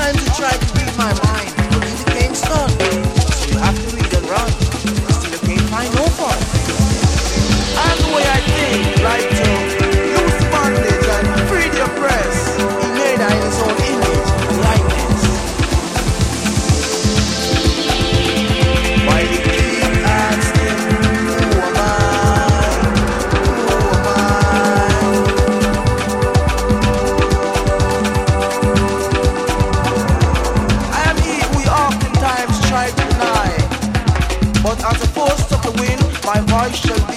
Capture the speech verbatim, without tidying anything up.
times you tried to read my mind, but you became stunned. So you have to read and run. Still you can't find no fun. And the way I think, like to loose bondage and free the oppressed. He made her in his own image and likeness. Why you keep asking, who am I? Who am I? I am he we oftentimes try to deny, but as a force of the wind, my voice shall